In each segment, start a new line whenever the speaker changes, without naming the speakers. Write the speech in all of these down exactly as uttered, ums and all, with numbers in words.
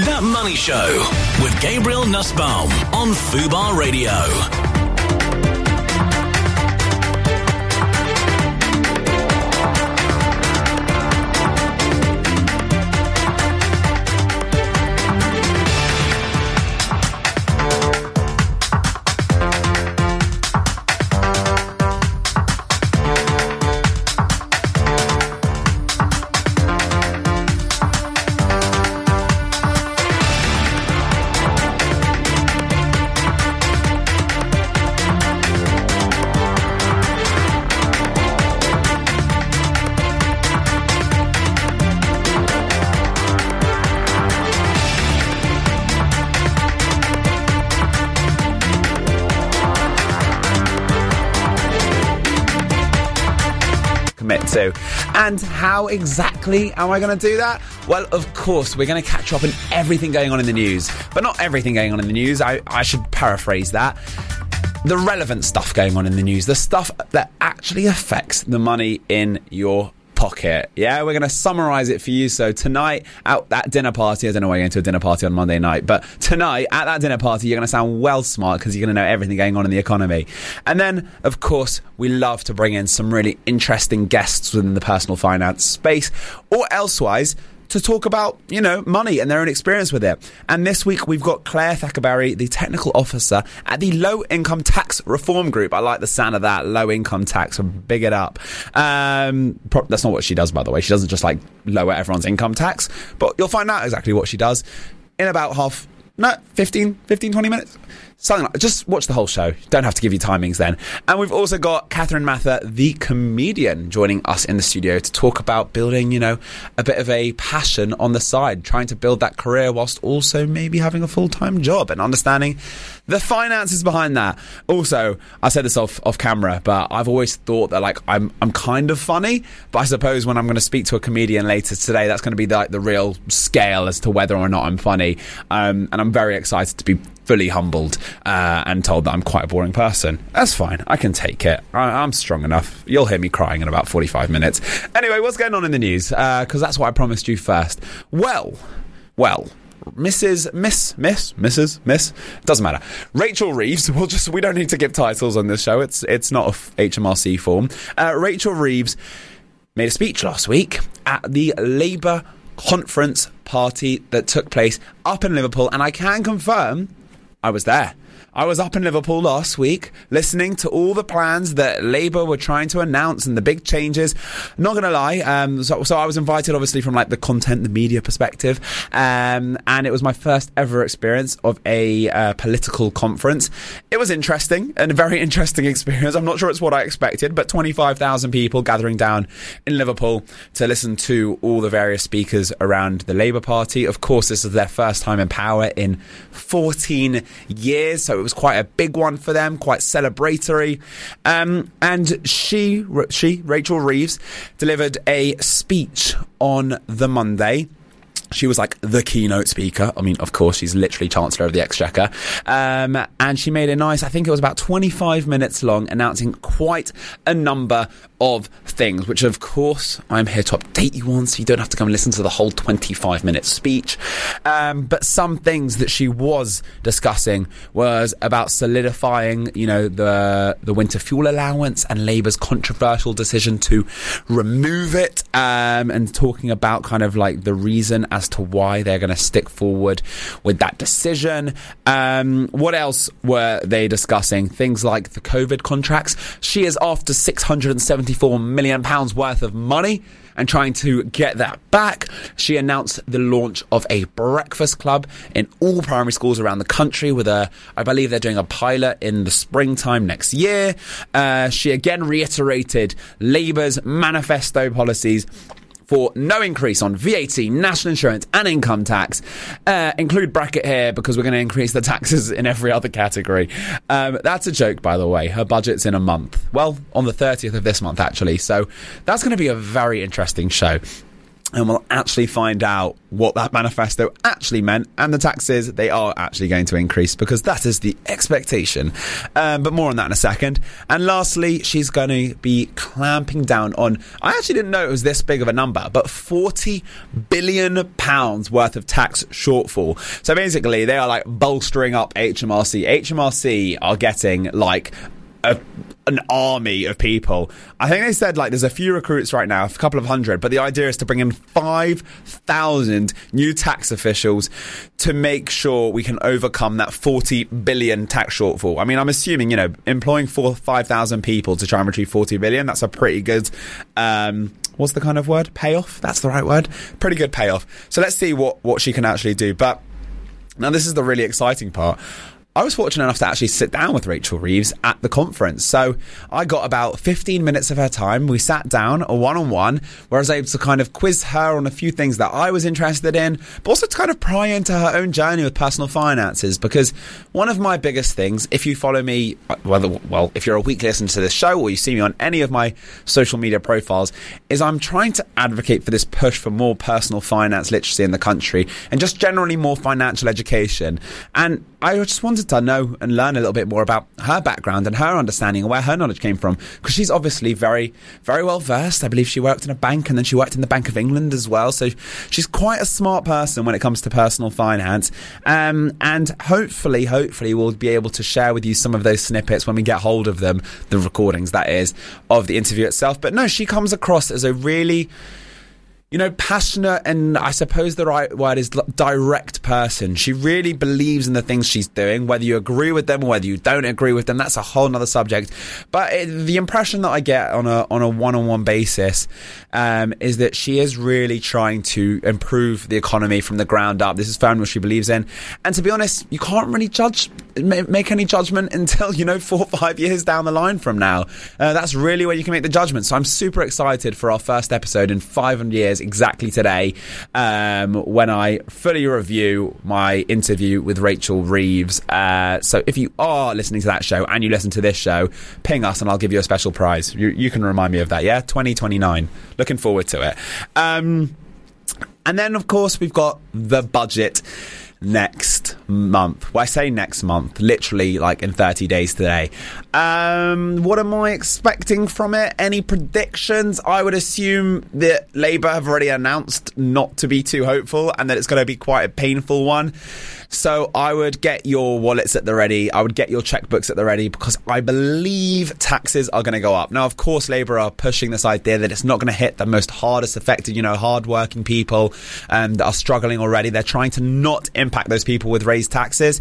That Money Show with Gabriel Nussbaum on Fubar Radio.
To. And how exactly am I going to do that? Well, of course, we're going to catch up on everything going on in the news. But not everything going on in the news. I, I should paraphrase that. The relevant stuff going on in the news. The stuff that actually affects the money in your pocket. Yeah, we're going to summarise it for you. So tonight at that dinner party, I don't know why you're going to a dinner party on Monday night, but tonight at that dinner party, you're going to sound well smart because you're going to know everything going on in the economy. And then, of course, we love to bring in some really interesting guests within the personal finance space or elsewise to talk about, you know, money and their own experience with it. And this week we've got Claire Thackerberry, the technical officer at the Low Income Tax Reform Group. I like the sound of that, low income tax, so big it up. Um, pro- that's not what she does, by the way. She doesn't just like lower everyone's income tax, but you'll find out exactly what she does in about half, no, fifteen, twenty minutes. Something like, just watch the whole show. Don't have to give you timings then. And we've also got Catherine Mather, the comedian, joining us in the studio to talk about building, you know, a bit of a passion on the side, trying to build that career whilst also maybe having a full-time job and understanding the finances behind that. Also, I said this off off camera, but I've always thought that like I'm I'm kind of funny, but I suppose when I'm going to speak to a comedian later today, that's going to be the, like the real scale as to whether or not I'm funny. Um, and I'm very excited to be fully humbled uh, and told that I'm quite a boring person. That's fine. I can take it. I, I'm strong enough. You'll hear me crying in about forty-five minutes. Anyway, what's going on in the news? Because uh, that's what I promised you first. Well, well... Missus Miss, Miss, Missus Miss, doesn't matter. Rachel Reeves. We'll just we don't need to give titles on this show. It's it's not a H M R C form. Uh, Rachel Reeves made a speech last week at the Labour conference party that took place up in Liverpool, and I can confirm I was there. I was up in Liverpool last week listening to all the plans that Labour were trying to announce and the big changes. Not going to lie, um, so, so I was invited obviously from like the content, the media perspective, um, and it was my first ever experience of a uh, political conference. It was interesting and a very interesting experience. I'm not sure it's what I expected, but twenty-five thousand people gathering down in Liverpool to listen to all the various speakers around the Labour Party. Of course, this is their first time in power in fourteen years, so it was quite a big one for them, quite celebratory. Um, and she, she, Rachel Reeves, delivered a speech on the Monday. She was like the keynote speaker. I mean, of course, she's literally Chancellor of the Exchequer. Um, and she made a nice, I think it was about twenty-five minutes long, announcing quite a number of things, which of course I'm here to update you on, so you don't have to come and listen to the whole twenty-five minute speech. Um, but some things that she was discussing was about solidifying, you know, the the winter fuel allowance and Labour's controversial decision to remove it, um, and talking about kind of like the reason as to why they're going to stick forward with that decision. Um, what else were they discussing? Things like the COVID contracts. She is after six hundred seventy-four million pounds worth of money and trying to get that back. She announced the launch of a breakfast club in all primary schools around the country with a, I believe they're doing a pilot in the springtime next year. Uh, she again reiterated Labour's manifesto policies for no increase on V A T, national insurance and income tax. Uh, include bracket here because we're going to increase the taxes in every other category. Um, that's a joke, by the way. Her budget's in a month. Well, on the thirtieth of this month, actually. So that's going to be a very interesting show. and we'll actually find out what that manifesto actually meant, and the taxes, they are actually going to increase because that is the expectation. Um, but more on that in a second. And lastly, she's going to be clamping down on, I actually didn't know it was this big of a number, but forty billion pounds worth of tax shortfall. So basically, they are like bolstering up H M R C. H M R C are getting like A, an army of people. I think they said like there's a few recruits right now, a couple of hundred, but the idea is to bring in five thousand new tax officials to make sure we can overcome that forty billion tax shortfall. I mean, I'm assuming, you know, employing four, five thousand people to try and retrieve forty billion, that's a pretty good, um, what's the kind of word? Payoff? That's the right word. Pretty good payoff. So let's see what, what she can actually do. But now this is the really exciting part. I was fortunate enough to actually sit down with Rachel Reeves at the conference. So I got about fifteen minutes of her time. We sat down a one-on-one where I was able to kind of quiz her on a few things that I was interested in, but also to kind of pry into her own journey with personal finances. Because one of my biggest things, if you follow me, well, well, if you're a weekly listener to this show or you see me on any of my social media profiles, is I'm trying to advocate for this push for more personal finance literacy in the country and just generally more financial education. And I just wanted to know and learn a little bit more about her background and her understanding and where her knowledge came from, because she's obviously very, very well versed. I believe she worked in a bank and then she worked in the Bank of England as well. So she's quite a smart person when it comes to personal finance. Um, and hopefully, hopefully we'll be able to share with you some of those snippets when we get hold of them, the recordings, that is, of the interview itself. But no, she comes across as a really, you know, passionate, and I suppose the right word is direct person. She really believes in the things she's doing, whether you agree with them or whether you don't agree with them. That's a whole nother subject. But it, the impression that I get on a on a one-on-one basis um, is that she is really trying to improve the economy from the ground up. This is firmly what she believes in. And to be honest, you can't really judge, make any judgment until, you know, four or five years down the line from now. Uh, that's really where you can make the judgment. So I'm super excited for our first episode in five hundred years. Exactly today, um, when I fully review my interview with Rachel Reeves. Uh, so if you are listening to that show and you listen to this show, ping us and I'll give you a special prize. You, you can remind me of that, yeah? twenty twenty-nine. Looking forward to it. Um, and then, of course, we've got the budget next month. Well, I say next month, literally like in thirty days today. Um, what am I expecting from it? Any predictions? I would assume that Labour have already announced not to be too hopeful and that it's going to be quite a painful one. So I would get your wallets at the ready. I would get your checkbooks at the ready, because I believe taxes are going to go up. Now, of course, Labour are pushing this idea that it's not going to hit the most hardest affected, you know, hard-working people um, that are struggling already. They're trying to not impact those people with raised taxes.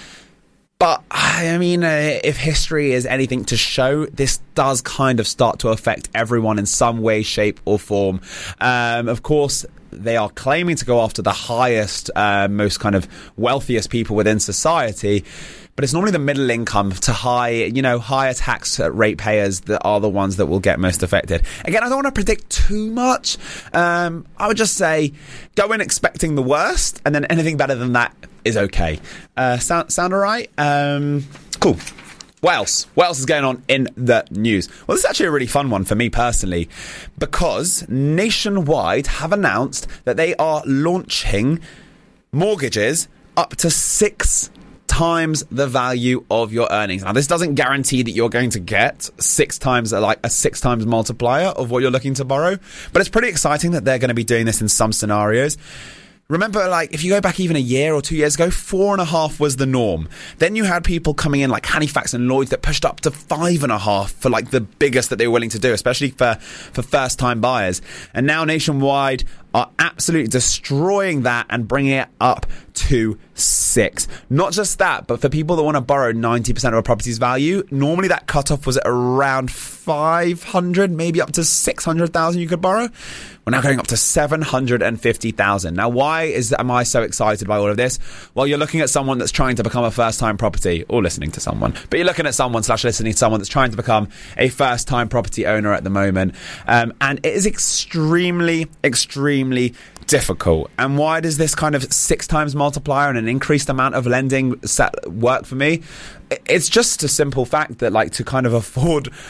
But, I mean, uh, if history is anything to show, this does kind of start to affect everyone in some way, shape or form. Um, of course, they are claiming to go after the highest, uh, most kind of wealthiest people within society. But it's normally the middle income to high, you know, higher tax rate payers that are the ones that will get most affected. Again, I don't want to predict too much. Um, I would just say go in expecting the worst, and then anything better than that is okay. Uh, sound, sound all right? Um, cool. What else? What else is going on in the news? Well, this is actually a really fun one for me personally, because Nationwide have announced that they are launching mortgages up to six times the value of your earnings. Now, this doesn't guarantee that you're going to get six times, like a six times multiplier of what you're looking to borrow, but it's pretty exciting that they're going to be doing this in some scenarios. Remember, like, if you go back even a year or two years ago, four and a half was the norm. Then you had people coming in like Halifax and Lloyds that pushed up to five and a half for like the biggest that they were willing to do, especially for, for first time buyers. And now Nationwide are absolutely destroying that and bringing it up to six. Not just that, but for people that want to borrow ninety percent of a property's value, normally that cutoff was at around five hundred, maybe up to six hundred thousand you could borrow. We're now going up to seven hundred fifty thousand. Now, why is am I so excited by all of this? Well, you're looking at someone that's trying to become a first-time property, or listening to someone, but you're looking at someone slash listening to someone that's trying to become a first-time property owner at the moment. Um, and it is extremely, extremely difficult. And why does this kind of six times multiplier and an increased amount of lending set work for me? It's just a simple fact that, like, to kind of afford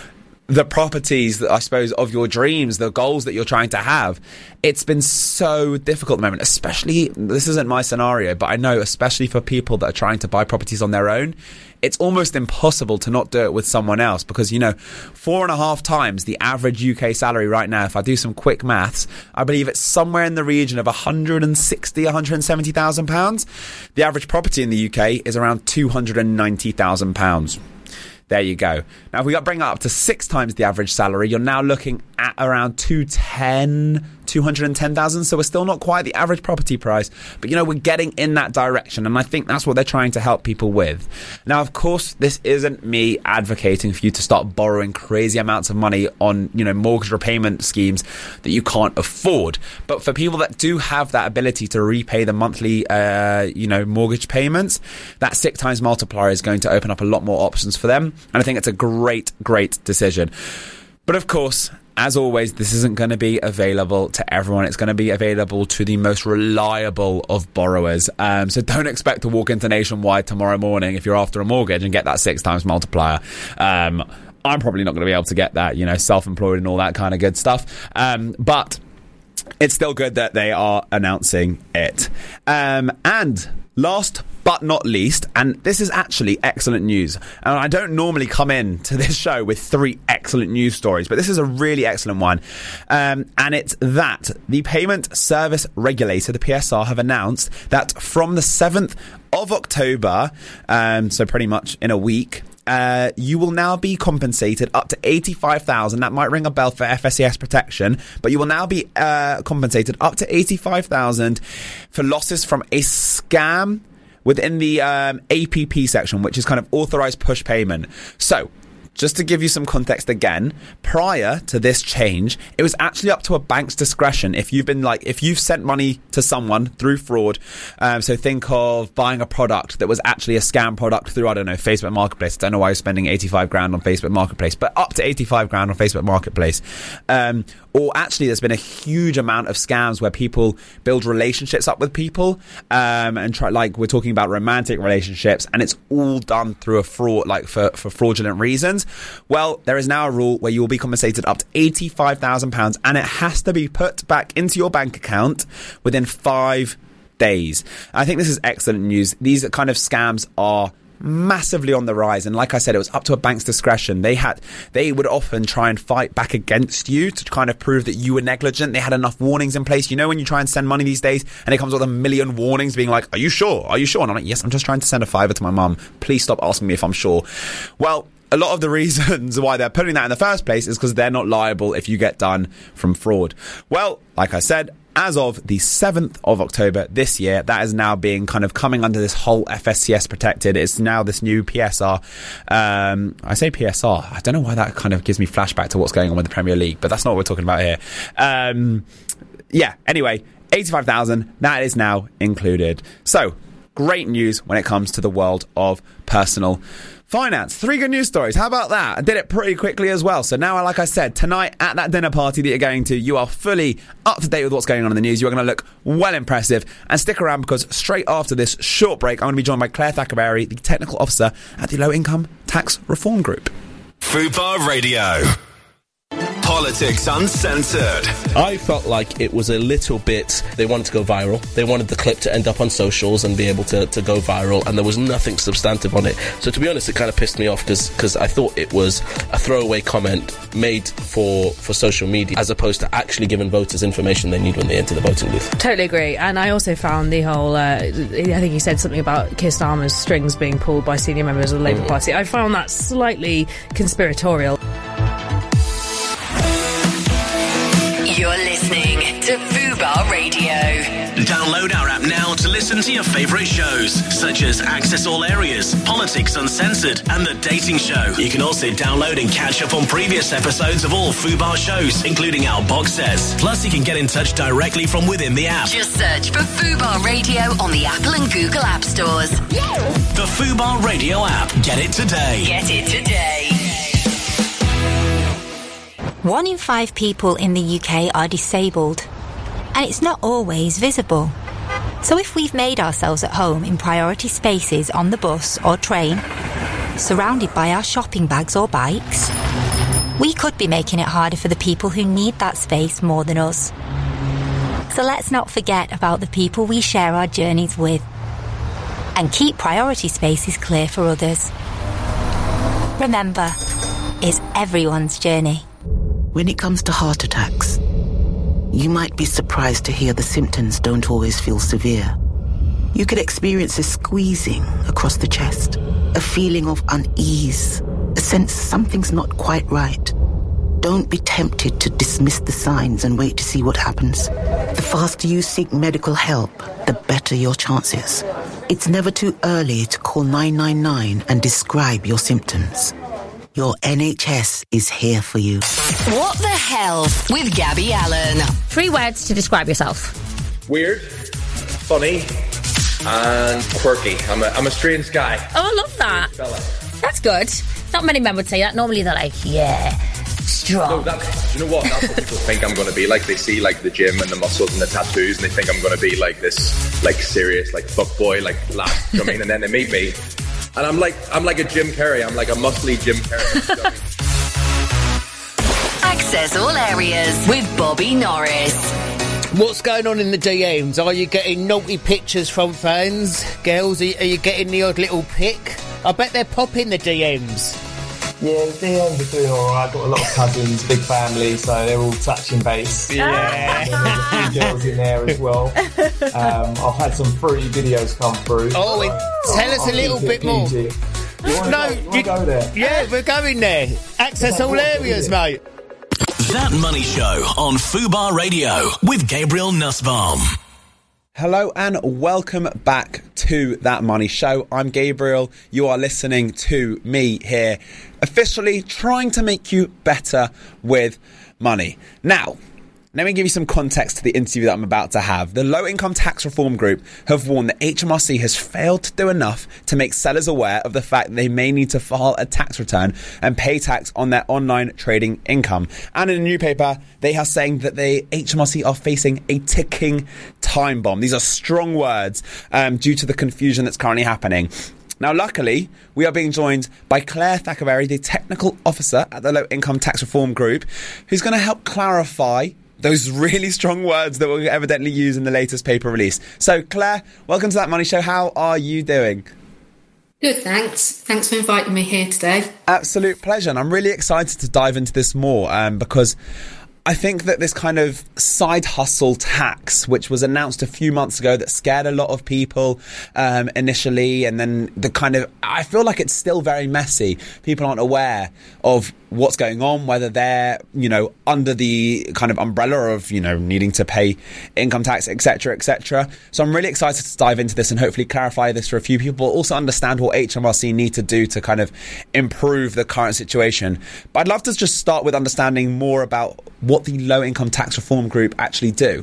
the properties that I suppose of your dreams, the goals that you're trying to have. It's been so difficult at the moment, especially, this isn't my scenario, but I know especially for people that are trying to buy properties on their own, it's almost impossible to not do it with someone else because, you know, four and a half times the average U K salary right now, if I do some quick maths, I believe it's somewhere in the region of one hundred sixty, one hundred seventy thousand pounds. The average property in the U K is around two hundred ninety thousand pounds. There you go. Now, if we got bring it up to six times the average salary, you're now looking at around two ten, two hundred ten thousand. So we're still not quite the average property price, but you know, we're getting in that direction. And I think that's what they're trying to help people with. Now, of course, this isn't me advocating for you to start borrowing crazy amounts of money on, you know, mortgage repayment schemes that you can't afford. But for people that do have that ability to repay the monthly, uh, you know, mortgage payments, that six times multiplier is going to open up a lot more options for them. And I think it's a great, great decision. But of course, as always, this isn't going to be available to everyone. It's going to be available to the most reliable of borrowers. Um, so don't expect to walk into Nationwide tomorrow morning if you're after a mortgage and get that six times multiplier. Um, I'm probably not going to be able to get that, you know, self-employed and all that kind of good stuff. Um, but it's still good that they are announcing it. Um, and last but not least, and this is actually excellent news, and I don't normally come in to this show with three excellent news stories, but this is a really excellent one, um, and it's that the Payment Service Regulator, the P S R, have announced that from the seventh of October, um, so pretty much in a week, Uh, you will now be compensated up to eighty-five thousand. That might ring a bell for F S C S protection, but you will now be uh, compensated up to eighty-five thousand for losses from a scam within the um, A P P section, which is kind of authorized push payment. So, just to give you some context again, prior to this change, it was actually up to a bank's discretion. If you've been like, if you've sent money to someone through fraud, um, so think of buying a product that was actually a scam product through, I don't know, Facebook Marketplace. I don't know why you're spending eighty-five grand on Facebook Marketplace, but up to eighty-five grand on Facebook Marketplace. Um, or actually, there's been a huge amount of scams where people build relationships up with people, um, and try, like we're talking about romantic relationships, and it's all done through a fraud, like for, for fraudulent reasons. Well, there is now a rule where you will be compensated up to eighty-five thousand pounds, and it has to be put back into your bank account within five days. I think this is excellent news. These kind of scams are massively on the rise, and like I said, it was up to a bank's discretion. They had they would often try and fight back against you to kind of prove that you were negligent. They had enough warnings in place. You know, when you try and send money these days and it comes with a million warnings being like, are you sure? Are you sure? And I'm like, yes, I'm just trying to send a fiver to my mum. Please stop asking me if I'm sure. Well, a lot of the reasons why they're putting that in the first place is because they're not liable if you get done from fraud. Well, like I said, as of the seventh of October this year, that is now being kind of coming under this whole F S C S protected. It's now this new P S R. Um, I say P S R. I don't know why that kind of gives me flashback to what's going on with the Premier League, but that's not what we're talking about here. Um, yeah, anyway, eighty-five thousand, that is now included. So, great news when it comes to the world of personal finance. Three good news stories. How about that? I did it pretty quickly as well. So now, like I said, tonight at that dinner party that you're going to, you are fully up to date with what's going on in the news. You're going to look well impressive. And stick around, because straight after this short break, I'm going to be joined by Claire Thackerberry, the technical officer at the Low Income Tax Reform Group.
Fubar Radio. Politics Uncensored.
I felt like it was a little bit, they wanted to go viral. They wanted the clip to end up on socials and be able to, to go viral, and there was nothing substantive on it. So to be honest, it kind of pissed me off because I thought it was a throwaway comment made for, for social media, as opposed to actually giving voters information they need when they enter the voting booth.
Totally agree. And I also found the whole, uh, I think he said something about Keir Starmer's strings being pulled by senior members of the Labour mm. Party. I found that slightly conspiratorial.
You're listening to Fubar Radio.
Download our app now to listen to your favourite shows, such as Access All Areas, Politics Uncensored, and The Dating Show. You can also download and catch up on previous episodes of all Fubar shows, including our box sets. Plus, you can get in touch directly from within the app.
Just search for Fubar Radio on the Apple and Google App Stores.
The Fubar Radio app. Get it today.
Get it today.
One in five people in the U K are disabled, and it's not always visible. So if we've made ourselves at home in priority spaces on the bus or train, surrounded by our shopping bags or bikes, we could be making it harder for the people who need that space more than us. So let's not forget about the people we share our journeys with, and keep priority spaces clear for others. Remember, it's everyone's journey.
When it comes to heart attacks, you might be surprised to hear the symptoms don't always feel severe. You could experience a squeezing across the chest, a feeling of unease, a sense something's not quite right. Don't be tempted to dismiss the signs and wait to see what happens. The faster you seek medical help, the better your chances. It's never too early to call nine nine nine and describe your symptoms. Your N H S is here for you.
What the hell with Gabby Allen?
Three words to describe yourself.
Weird, funny, and quirky. I'm a, I'm a strange guy.
Oh, I love that. That's good. Not many men would say that. Normally they're like, yeah, strong.
No, that's, you know what? That's what people think I'm going to be like. They see like the gym and the muscles and the tattoos, and they think I'm going to be like this, like serious, like fuck boy, like laugh. You know what I mean? And then they meet me, and I'm like, I'm like a Jim Carrey. I'm like a muscly Jim Carrey. You know what I mean?
Access all areas with Bobby Norris.
What's going on in the D Ms? Are you getting naughty pictures from fans? Girls, are you, are you getting the odd little pic? I bet they're popping the D Ms.
Yeah, the D Ms are doing alright. I've got a lot of cousins, big family, so they're all touching base.
Yeah.
And there's a few girls in there as well. Um, I've had some free videos come through.
Oh, and tell us
I'll
a little bit
it
more.
P G. You wanna
No,
go, you wanna
you,
go there?
Yeah, we're going there. Access all areas, mate.
That Money Show on Fubar Radio with Gabriel Nussbaum.
Hello and welcome back to That Money Show. I'm Gabriel. You are listening to me here, officially trying to make you better with money. Now, let me give you some context to the interview that I'm about to have. The Low Income Tax Reform Group have warned that H M R C has failed to do enough to make sellers aware of the fact that they may need to file a tax return and pay tax on their online trading income. And in a new paper, they are saying that the H M R C are facing a ticking time bomb. These are strong words um, due to the confusion that's currently happening. Now, luckily, we are being joined by Claire Thackerberry, the Technical Officer at the Low Income Tax Reform Group, who's going to help clarify those really strong words that were evidently used in the latest paper release. So, Claire, welcome to That Money Show. How are you doing?
Good, thanks. Thanks for inviting me here today.
Absolute pleasure. And I'm really excited to dive into this more um, because I think that this kind of side hustle tax, which was announced a few months ago, that scared a lot of people um, initially, and then the kind of, I feel like it's still very messy. People aren't aware of what's going on, whether they're, you know, under the kind of umbrella of, you know, needing to pay income tax, et cetera, et cetera. So I'm really excited to dive into this and hopefully clarify this for a few people, also understand what H M R C need to do to kind of improve the current situation. But I'd love to just start with understanding more about what the Low Income Tax Reform Group actually do.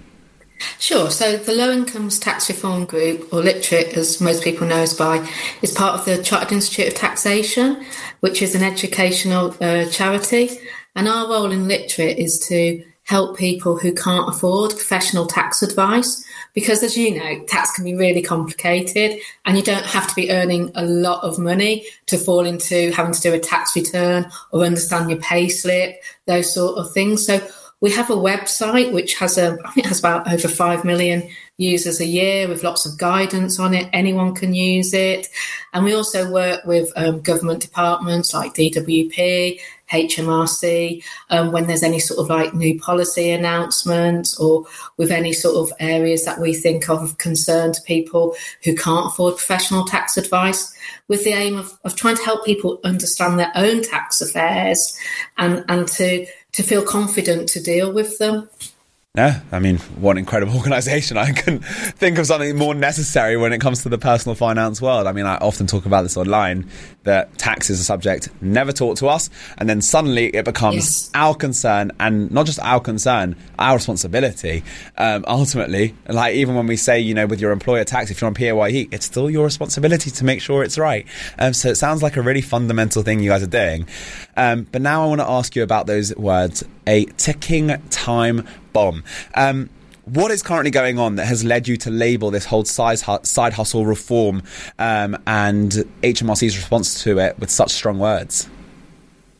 Sure. So the Low Income Tax Reform Group, or LITRIT, as most people know us by, is part of the Chartered Institute of Taxation, which is an educational uh, charity. And our role in LITRIT is to help people who can't afford professional tax advice, because, as you know, tax can be really complicated, and you don't have to be earning a lot of money to fall into having to do a tax return or understand your pay slip, those sort of things. So we have a website which has a, I think it has about over five million users a year with lots of guidance on it. Anyone can use it. And we also work with um, government departments like D W P, H M R C, um, when there's any sort of like new policy announcements, or with any sort of areas that we think of of concern to people who can't afford professional tax advice, with the aim of, of trying to help people understand their own tax affairs and, and to to feel confident to deal with them.
Yeah, I mean, what an incredible organisation. I couldn't think of something more necessary when it comes to the personal finance world. I mean, I often talk about this online, that tax is a subject never taught to us, and then suddenly it becomes yes. our concern, and not just our concern, our responsibility. Um, ultimately, like even when we say, you know, with your employer tax, if you're on P A Y E, it's still your responsibility to make sure it's right. Um, so it sounds like a really fundamental thing you guys are doing. Um, but now I want to ask you about those words, a ticking time bomb. Um, what is currently going on that has led you to label this whole side, side hustle reform um, and H M R C's response to it with such strong words?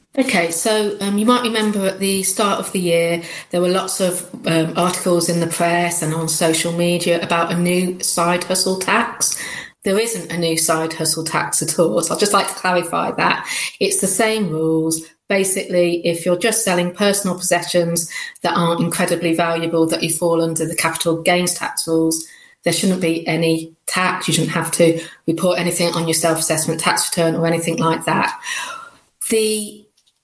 Okay, so um, you might remember at the start of the year, there were lots of um, articles in the press and on social media about a new side hustle tax. There isn't a new side hustle tax at all, so I'd just like to clarify that. It's the same rules. Basically, if you're just selling personal possessions that aren't incredibly valuable, that you fall under the capital gains tax rules, there shouldn't be any tax. You shouldn't have to report anything on your self-assessment tax return or anything like that. The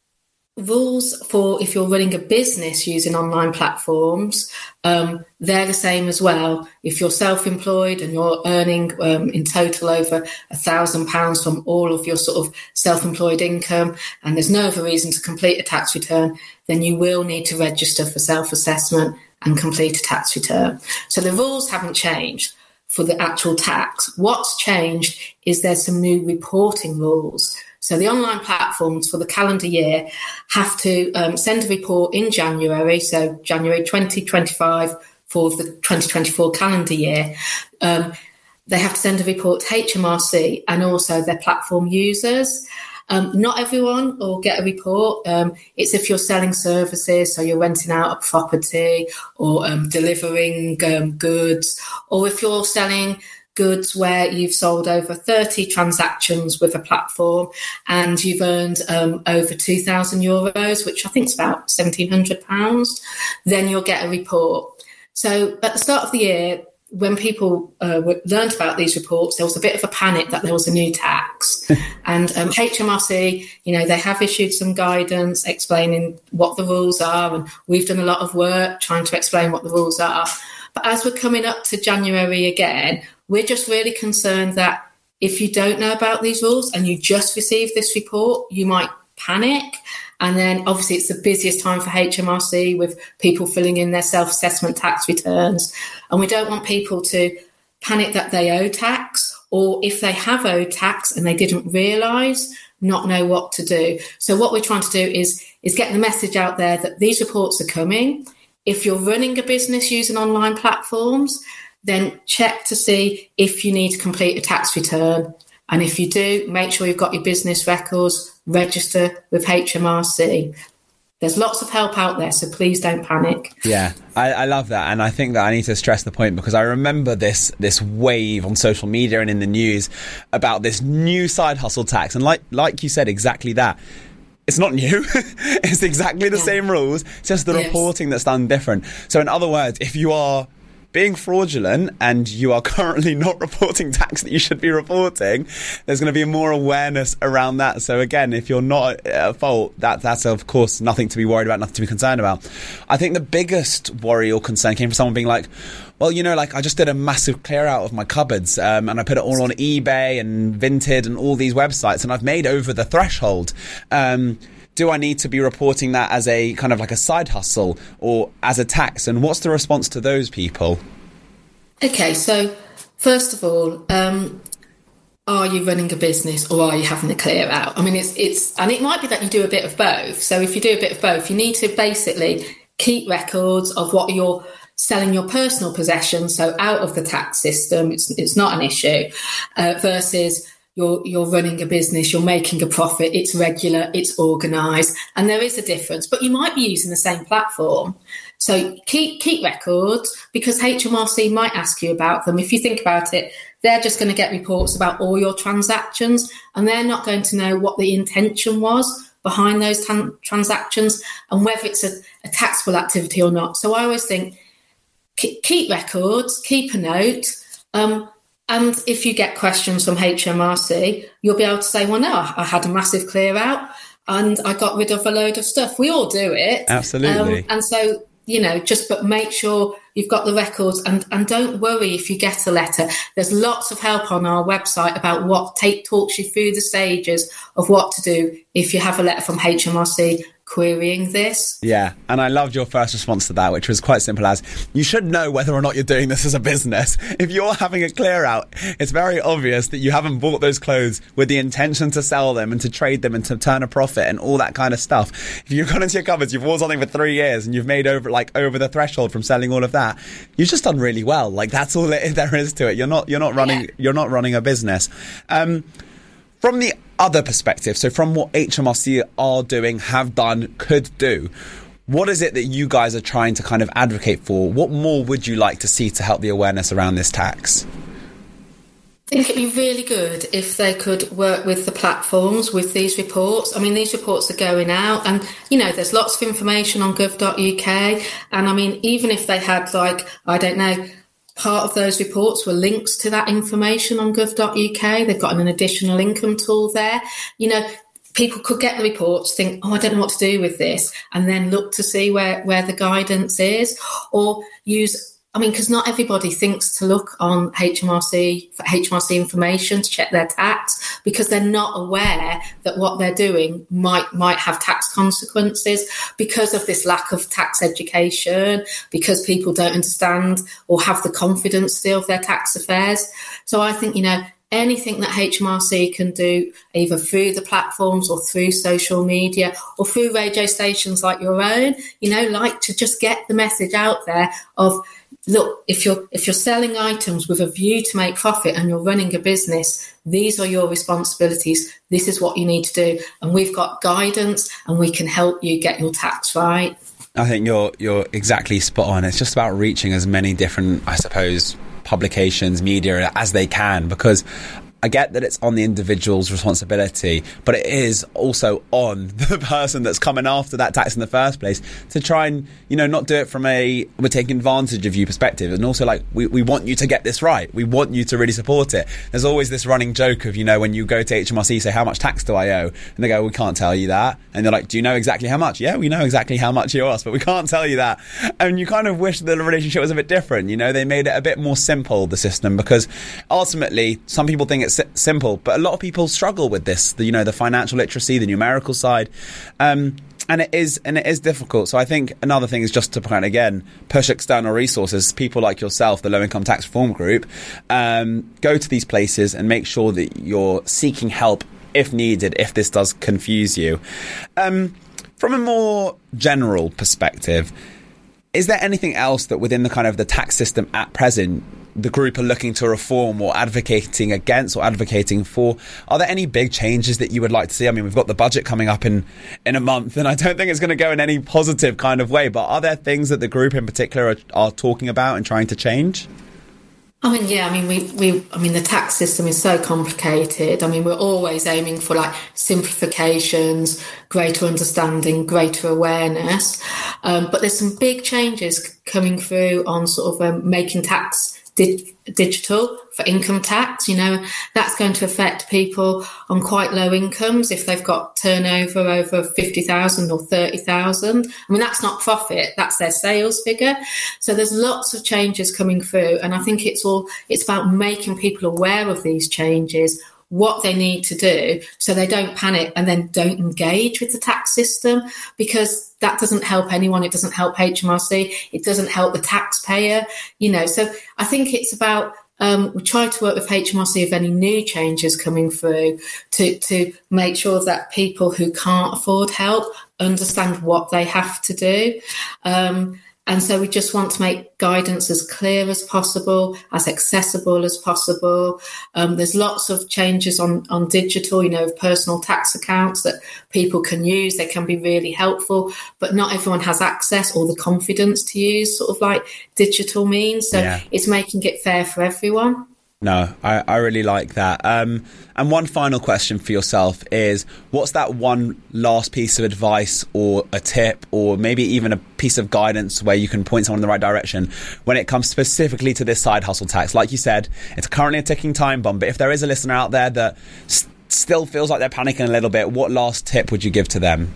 rules for if you're running a business using online platforms, um, they're the same as well. If you're self-employed and you're earning um, in total over a thousand pounds from all of your sort of self-employed income, and there's no other reason to complete a tax return, then you will need to register for self-assessment and complete a tax return. So the rules haven't changed for the actual tax. What's changed is there's some new reporting rules. So the online platforms for the calendar year have to um, send a report in January, so January twenty twenty-five for the twenty twenty-four calendar year. Um, they have to send a report to H M R C and also their platform users. Um, not everyone will get a report. Um, it's if you're selling services, so you're renting out a property or um, delivering um, goods, or if you're selling goods where you've sold over thirty transactions with a platform and you've earned um, over two thousand euros, which I think is about seventeen hundred pounds, then you'll get a report. So at the start of the year, when people uh, learned about these reports, there was a bit of a panic that there was a new tax. and um, H M R C, you know, they have issued some guidance explaining what the rules are, and we've done a lot of work trying to explain what the rules are. But as we're coming up to January again, we're just really concerned that if you don't know about these rules and you just received this report, you might panic. And then obviously it's the busiest time for H M R C with people filling in their self-assessment tax returns. And we don't want people to panic that they owe tax, or if they have owed tax and they didn't realise, not know what to do. So what we're trying to do is, is get the message out there that these reports are coming. If you're running a business using online platforms, then check to see if you need to complete a tax return. And if you do, make sure you've got your business records, register with H M R C. There's lots of help out there, so please don't panic.
Yeah, I, I love that. And I think that I need to stress the point, because I remember this this wave on social media and in the news about this new side hustle tax. And like like you said, exactly that. It's not new. It's exactly the yeah. same rules. It's just the yes. reporting that's done different. So in other words, if you are being fraudulent and you are currently not reporting tax that you should be reporting, there's going to be more awareness around that. So again, if you're not at fault, that that's of course nothing to be worried about, nothing to be concerned about. I think the biggest worry or concern came from someone being like, well, you know, like I just did a massive clear out of my cupboards um, and I put it all on eBay and Vinted and all these websites, and I've made over the threshold. Um, do I need to be reporting that as a kind of like a side hustle or as a tax? And what's the response to those people?
Okay, so first of all, um, are you running a business or are you having a clear out? I mean, it's it's and it might be that you do a bit of both. So if you do a bit of both, you need to basically keep records of what you're selling your personal possessions, so out of the tax system, it's it's not an issue, uh, versus You're you're running a business, you're making a profit, it's regular, it's organised, and there is a difference. But you might be using the same platform. So keep keep records, because H M R C might ask you about them. If you think about it, they're just going to get reports about all your transactions, and they're not going to know what the intention was behind those t- transactions and whether it's a, a taxable activity or not. So I always think keep, keep records, keep a note. Um, And if you get questions from H M R C, you'll be able to say, well, no, I had a massive clear out and I got rid of a load of stuff. We all do it.
Absolutely.
Um, and so, you know, just but make sure you've got the records, and, and don't worry if you get a letter. There's lots of help on our website about what take talks you through the stages of what to do if you have a letter from H M R C querying this.
Yeah, and I loved your first response to that, which was quite simple as, you should know whether or not you're doing this as a business. If you're having a clear out, it's very obvious that you haven't bought those clothes with the intention to sell them and to trade them and to turn a profit and all that kind of stuff. If you've gone into your cupboards, you've bought something for three years and you've made over like over the threshold from selling all of that, you've just done really well. Like that's all it, there is to it. You're not you're not running yeah. you're not running a business. Um, from the other perspective, so from what H M R C are doing, have done, could do, what is it that you guys are trying to kind of advocate for? What more would you like to see to help the awareness around this tax?
I think it'd be really good if they could work with the platforms with these reports. I mean, these reports are going out and, you know, there's lots of information on gov dot U K. And I mean, even if they had, like, I don't know, part of those reports were links to that information on gov dot U K. They've got an additional income tool there. You know, people could get the reports, think, oh, I don't know what to do with this, and then look to see where, where the guidance is, or use, I mean, because not everybody thinks to look on H M R C for H M R C information to check their tax, because they're not aware that what they're doing might might have tax consequences because of this lack of tax education, because people don't understand or have the confidence still of their tax affairs. So I think, you know, anything that H M R C can do, either through the platforms or through social media or through radio stations like your own, you know, like to just get the message out there of, look, if you're if you're selling items with a view to make profit and you're running a business, these are your responsibilities. This is what you need to do. And we've got guidance and we can help you get your tax right.
I think you're you're exactly spot on. It's just about reaching as many different, I suppose, publications, media as they can, because I get that it's on the individual's responsibility, but it is also on the person that's coming after that tax in the first place to try and, you know, not do it from a we're taking advantage of you perspective, and also like we, we want you to get this right. We want you to really support it. There's always this running joke of, you know, when you go to H M R C, say, how much tax do I owe? And they go, we can't tell you that. And they're like, do you know exactly how much? Yeah, we know exactly how much you owe us, but we can't tell you that. And you kind of wish the relationship was a bit different. You know, they made it a bit more simple, the system, because ultimately some people think it's simple, but a lot of people struggle with this, the, you know, the financial literacy, the numerical side, um, and it is and it is difficult. So I think another thing is just to kind of, again, push external resources, people like yourself, the Low Income Tax Reform Group, um, go to these places and make sure that you're seeking help if needed, if this does confuse you. Um, from a more general perspective, is there anything else that within the kind of the tax system at present the group are looking to reform or advocating against or advocating for? Are there any big changes that you would like to see? I mean, we've got the budget coming up in, in a month, and I don't think it's going to go in any positive kind of way, but are there things that the group in particular are, are talking about and trying to change?
I mean, yeah, I mean, we, we, I mean, the tax system is so complicated. I mean, we're always aiming for like simplifications, greater understanding, greater awareness. Um, but there's some big changes coming through on sort of um, making tax Di- digital for income tax. You know, that's going to affect people on quite low incomes if they've got turnover over fifty thousand or thirty thousand. I mean, that's not profit, that's their sales figure. So there's lots of changes coming through, and I think it's all it's about making people aware of these changes, what they need to do so they don't panic and then don't engage with the tax system, because that doesn't help anyone. It doesn't help H M R C. It doesn't help the taxpayer, you know. So I think it's about, um, we try to work with H M R C of any new changes coming through to, to make sure that people who can't afford help understand what they have to do. Um, And so we just want to make guidance as clear as possible, as accessible as possible. Um, there's lots of changes on, on digital, you know, personal tax accounts that people can use. They can be really helpful, but not everyone has access or the confidence to use sort of like digital means. So yeah. It's making it fair for everyone.
No, I, I really like that. Um, and one final question for yourself is, what's that one last piece of advice or a tip or maybe even a piece of guidance where you can point someone in the right direction when it comes specifically to this side hustle tax? Like you said, it's currently a ticking time bomb, but if there is a listener out there that st- still feels like they're panicking a little bit, what last tip would you give to them?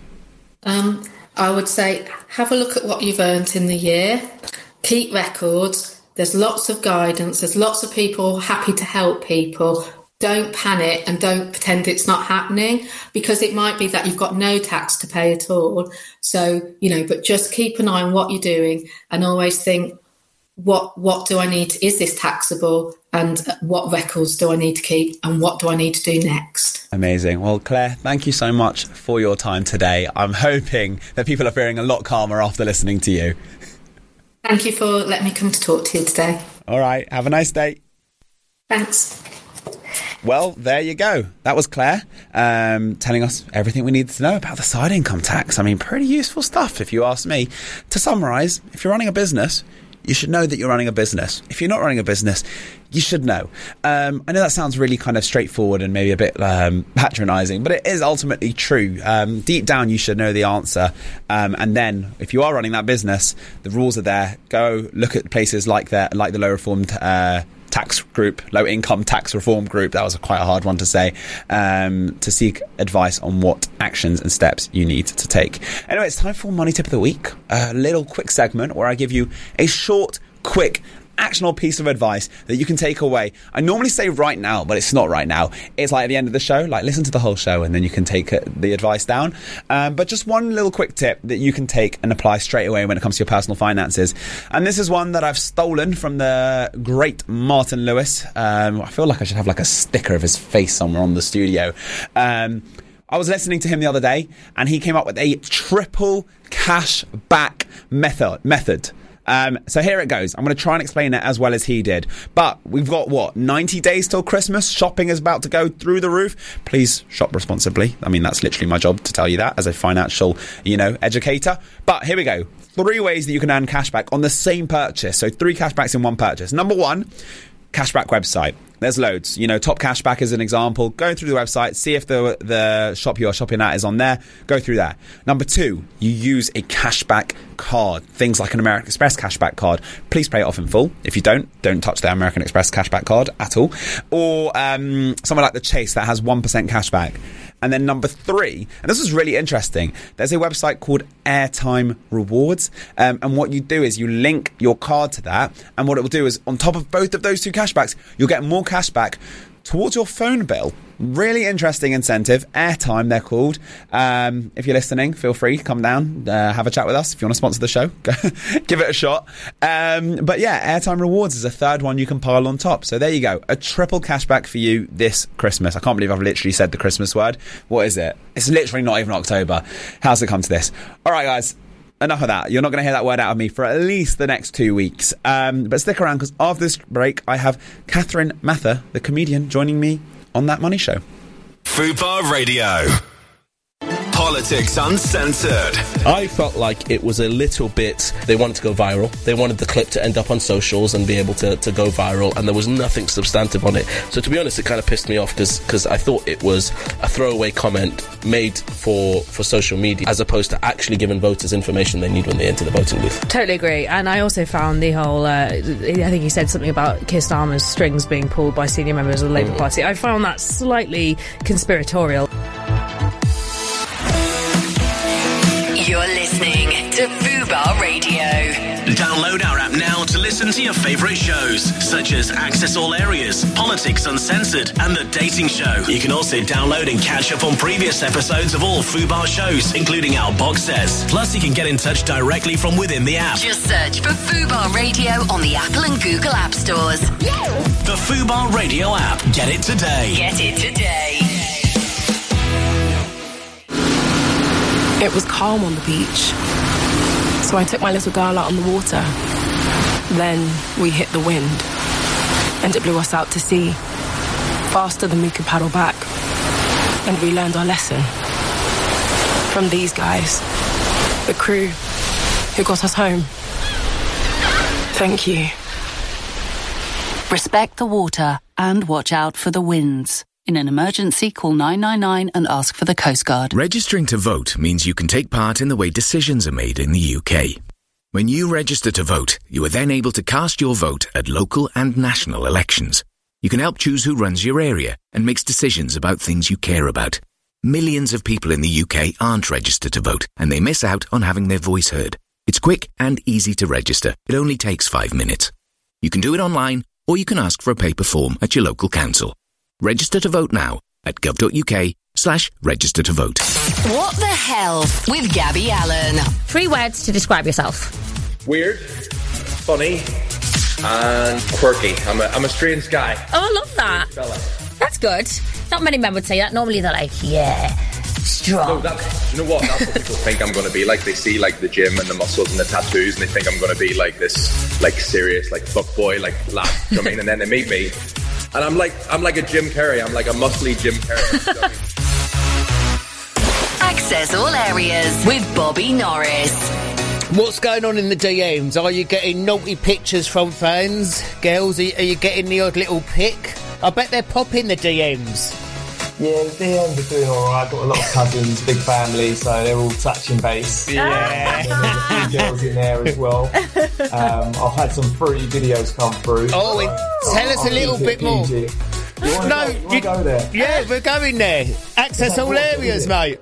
Um, I would say have a look at what you've earned in the year, keep records. There's lots of guidance. There's lots of people happy to help people. Don't panic and don't pretend it's not happening, because it might be that you've got no tax to pay at all. So, you know, but just keep an eye on what you're doing and always think, what what do I need to, is this taxable, and what records do I need to keep, and what do I need to do next?
Amazing. Well, Claire, thank you so much for your time today. I'm hoping that people are feeling a lot calmer after listening to you.
Thank you for letting me come to talk to you today.
All right. Have a nice day.
Thanks.
Well, there you go. That was Claire um, telling us everything we needed to know about the side income tax. I mean, pretty useful stuff, if you ask me. To summarise, if you're running a business, you should know that you're running a business. If you're not running a business, you should know. Um, I know that sounds really kind of straightforward and maybe a bit um, patronising, but it is ultimately true. Um, deep down, you should know the answer. Um, and then, if you are running that business, the rules are there. Go look at places like that, like the Low Reformed uh, Tax Group, Low Income Tax Reform Group. That was a quite a hard one to say. Um, to seek advice on what actions and steps you need to take. Anyway, it's time for Money Tip of the Week. A little quick segment where I give you a short, quick, actionable piece of advice that you can take away. I normally say right now, but it's not right now. It's like at the end of the show, like listen to the whole show and then you can take uh, the advice down. Um, but just one little quick tip that you can take and apply straight away when it comes to your personal finances. And this is one that I've stolen from the great Martin Lewis. Um, I feel like I should have like a sticker of his face somewhere on the studio. Um, I was listening to him the other day and he came up with a triple cash back method. method. Um, so here it goes. I'm going to try and explain it as well as he did. But we've got, what, ninety days till Christmas? Shopping is about to go through the roof. Please shop responsibly. I mean, that's literally my job to tell you that as a financial, you know, educator. But here we go. Three ways that you can earn cashback on the same purchase. So three cashbacks in one purchase. Number one, cashback website. There's loads. You know, Top Cashback is an example. Go through the website, see if the the shop you're shopping at is on there. Go through that. Number two, you use a cashback card. Things like an American Express cashback card. Please pay it off in full. If you don't, don't touch the American Express cashback card at all. Or um, somewhere like the Chase that has one percent cashback. And then number three, and this is really interesting, there's a website called Airtime Rewards. Um, and what you do is you link your card to that. And what it will do is on top of both of those two cashbacks, you'll get more cashback towards your phone bill. Really interesting incentive. Airtime, they're called. Um, if you're listening, feel free, come down, uh, have a chat with us. If you want to sponsor the show, give it a shot. Um, but yeah, Airtime Rewards is a third one you can pile on top. So there you go. A triple cashback for you this Christmas. I can't believe I've literally said the Christmas word. What is it? It's literally not even October. How's it come to this? All right, guys. Enough of that. You're not going to hear that word out of me for at least the next two weeks. Um, but stick around because after this break, I have Catherine Mather, the comedian, joining me on That Money Show.
Fubar Radio. Politics Uncensored.
I felt like it was a little bit, they wanted to go viral. They wanted the clip to end up on socials and be able to, to go viral, and there was nothing substantive on it. So to be honest, it kind of pissed me off because I thought it was a throwaway comment made for, for social media as opposed to actually giving voters information they need when they enter the voting booth.
Totally agree. And I also found the whole, uh, I think he said something about Keir Starmer's strings being pulled by senior members of the Labour mm. Party. I found that slightly conspiratorial.
You're listening to Fubar Radio.
Download our app now to listen to your favourite shows, such as Access All Areas, Politics Uncensored, and The Dating Show. You can also download and catch up on previous episodes of all Fubar shows, including our box sets. Plus, you can get in touch directly from within the app.
Just search for Fubar Radio on the Apple and Google App Stores.
The Fubar Radio app. Get it today.
Get it today.
It was calm on the beach, so I took my little girl out on the water. Then we hit the wind, and it blew us out to sea, faster than we could paddle back. And we learned our lesson from these guys, the crew who got us home. Thank you.
Respect the water and watch out for the winds. In an emergency, call nine nine nine and ask for the Coast Guard.
Registering to vote means you can take part in the way decisions are made in the U K. When you register to vote, you are then able to cast your vote at local and national elections. You can help choose who runs your area and makes decisions about things you care about. Millions of people in the U K aren't registered to vote, and they miss out on having their voice heard. It's quick and easy to register. It only takes five minutes. You can do it online, or you can ask for a paper form at your local council. Register to vote now at gov.uk slash register to vote.
What the hell with Gabby Allen? Three words to describe yourself.
Weird, funny, and quirky. I'm a, I'm a strange guy.
Oh, I love that.
Fella.
That's good. Not many men would say that. Normally they're like, yeah, strong.
No, that's, you know what? That's what people think I'm going to be like. They see like the gym and the muscles and the tattoos, and they think I'm going to be like this, like serious, like fuck boy, like lad. You know what I mean? And then they meet me. And I'm like, I'm like a Jim Carrey. I'm like a muscly Jim Carrey.
Access all areas with Bobby Norris.
What's going on in the D Ms? Are you getting naughty pictures from fans? Girls, are you, are you getting the odd little pic? I bet they're popping the D Ms.
Yeah, the D Ms are doing alright. I've got a lot of cousins, big family, so they're all touching base.
Yeah.
There's a few girls in there as well. Um, I've had some free videos come through.
Oh, and tell us a little bit more.
You wanna
no,
go, you wanna go there?
Yeah, we're going there. Access all areas, mate.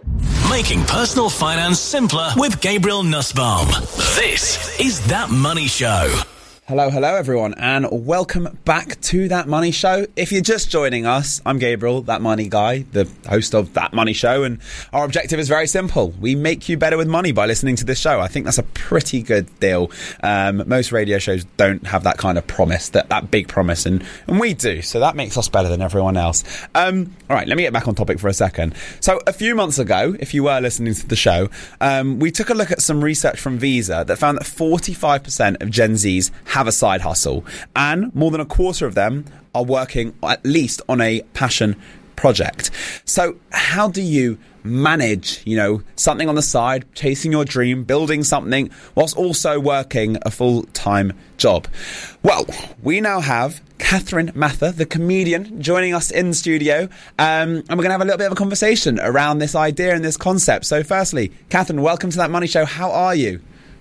Making personal finance simpler with Gabriel Nussbaum. This is That Money Show.
Hello, hello everyone, and welcome back to That Money Show. If you're just joining us, I'm Gabriel, That Money Guy, the host of That Money Show, and our objective is very simple. We make you better with money by listening to this show. I think that's a pretty good deal. Um, most radio shows don't have that kind of promise, that, that big promise, and, and we do, so that makes us better than everyone else. Um, all right, let me get back on topic for a second. So a few months ago, if you were listening to the show, um, we took a look at some research from Visa that found that forty-five percent of Gen Zs have a side hustle, and more than a quarter of them are working at least on a passion project. So how do you manage, you know, something on the side, chasing your dream, building something, whilst also working a full-time job? Well, we now have Catherine Mather, the comedian, joining us in the studio, um, and we're going to have a little bit of a conversation around this idea and this concept. So firstly, Catherine, welcome to That Money Show. How are you?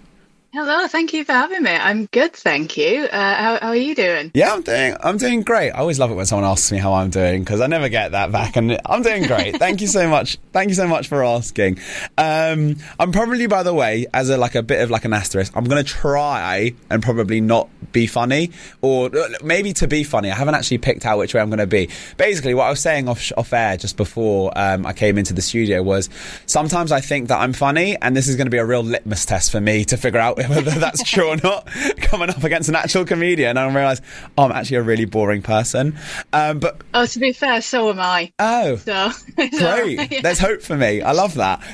Hello, thank you for having me. I'm good, thank you. Uh, how, how are you doing?
Yeah, I'm doing I'm doing great. I always love it when someone asks me how I'm doing, because I never get that back, and I'm doing great. Thank you so much. Thank you so much for asking. Um, I'm probably, by the way, as a like a bit of like an asterisk, I'm going to try and probably not be funny, or maybe to be funny. I haven't actually picked out which way I'm going to be. Basically, what I was saying off off air just before um, I came into the studio was sometimes I think that I'm funny, and this is going to be a real litmus test for me to figure out whether that's true or not, coming up against an actual comedian, and I realise, oh, I'm actually a really boring person. Um, but
oh, to be fair, so am I.
Oh,
so
great!
Yeah.
There's hope for me. I love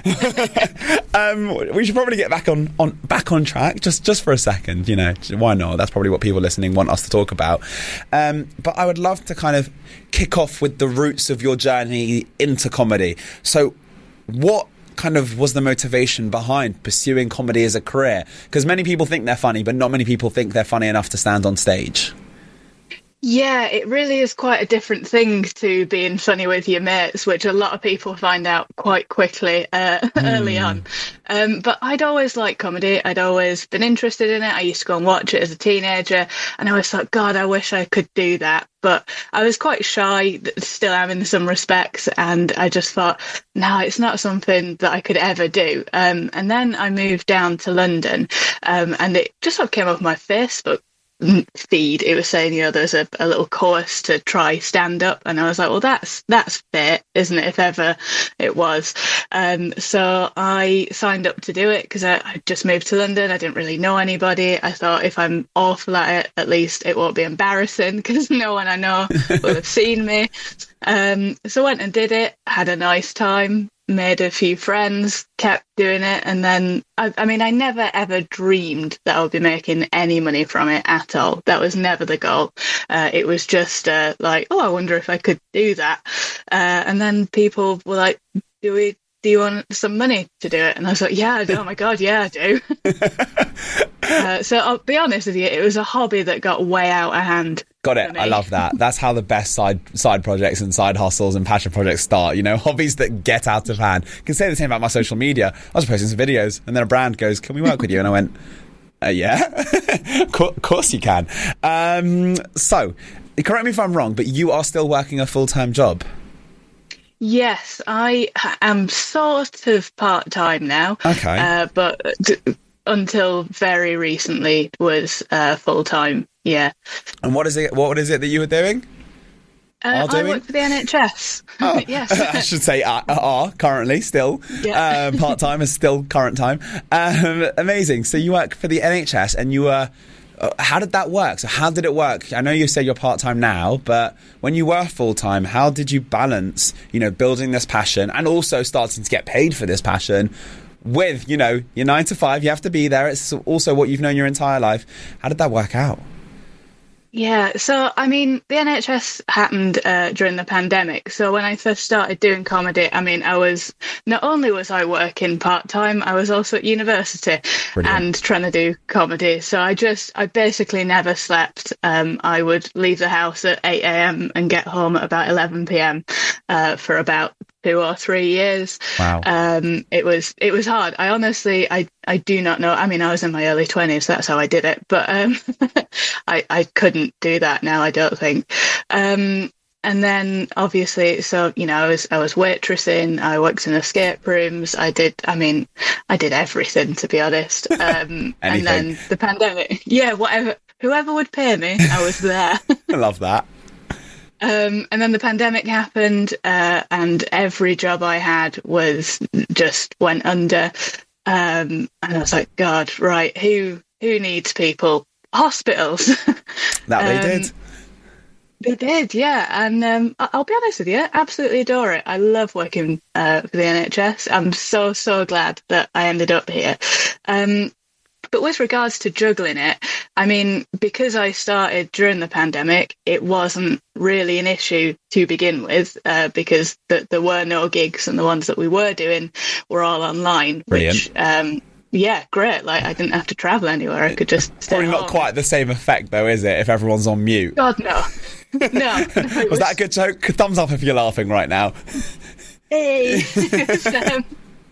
that. um, we should probably get back on, on back on track, just just for a second. You know, why not? That's probably what people listening want us to talk about. Um, but I would love to kind of kick off with the roots of your journey into comedy. So, what kind of was the motivation behind pursuing comedy as a career? Because many people think they're funny, but not many people think they're funny enough to stand on stage.
Yeah, it really is quite a different thing to being funny with your mates, which a lot of people find out quite quickly uh, mm. early on. Um, but I'd always liked comedy. I'd always been interested in it. I used to go and watch it as a teenager, and I always thought, God, I wish I could do that. But I was quite shy, still am in some respects, and I just thought, no, it's not something that I could ever do. Um, and then I moved down to London, um, and it just sort of came up on my Facebook feed. It was saying, you know, there's a, a little course to try stand up, and I was like, well, that's that's fit, isn't it, if ever it was. Um so I signed up to do it because I, I just moved to London. I didn't really know anybody. I thought, if I'm awful at it, at least it won't be embarrassing, because no one I know will have seen me. Um so went and did it, had a nice time, made a few friends, kept doing it, and then I, I mean I never ever dreamed that I would be making any money from it at all. That was never the goal. Uh, it was just uh, like, oh, I wonder if I could do that. Uh, and then people were like, do we do you want some money to do it? And I was like, yeah, I do. Oh my God, yeah, I do. uh, so I'll be honest with you, it was a hobby that got way out of hand.
Got it. I love that. That's how the best side side projects and side hustles and passion projects start. You know, hobbies that get out of hand. I can say the same about my social media. I was posting some videos, and then a brand goes, "Can we work with you?" And I went, uh, "Yeah, of course you can." Um, so, correct me if I'm wrong, but you are still working a full time job.
Yes, I am sort of part time now.
Okay,
uh, but d- until very recently was uh, full time. Yeah.
And what is it? What is it that you were doing?
Uh, I work for the N H S.
Oh,
yes.
I should say are, are currently still. Yeah. Uh, part time is still current time. Um, amazing. So you work for the N H S, and you were. Uh, how did that work? So how did it work? I know you say you're part time now, but when you were full time, how did you balance, you know, building this passion and also starting to get paid for this passion? With, you know, your nine to five, you have to be there. It's also what you've known your entire life. How did that work out?
Yeah, so I mean, the N H S happened uh, during the pandemic. So when I first started doing comedy, I mean, I was not only was I working part time, I was also at university
Brilliant.
and trying to do comedy. So I just, I basically never slept. Um, I would leave the house at eight a.m. and get home at about eleven p.m. Uh, for about two or three years.
Wow.
Um, it was it was hard. I honestly, I I do not know. I mean, I was in my early twenties. That's how I did it. But um, I I couldn't do that now, I don't think. Um, and then obviously, so you know, I was I was waitressing. I worked in escape rooms. I did. I mean, I did everything, to be honest. Um, and then the pandemic. Yeah, whatever. Whoever would pay me, I was there.
I love that.
Um, and then the pandemic happened, uh, and every job I had was just went under. Um, and I was like, God, right, who who needs people? Hospitals.
That they
um,
did.
They did, yeah. And um, I- I'll be honest with you, absolutely adore it. I love working uh, for the N H S. I'm so, so glad that I ended up here. Um, But with regards to juggling it, I mean, because I started during the pandemic, it wasn't really an issue to begin with, uh, because th- there were no gigs, and the ones that we were doing were all online.
Brilliant.
Which, um, yeah, great. Like, I didn't have to travel anywhere. I could just stay
Probably not
home.
quite the same effect, though, is it, if everyone's on mute?
God, no. no. no
was, was that a good joke? Thumbs up if you're laughing right now.
Hey. um,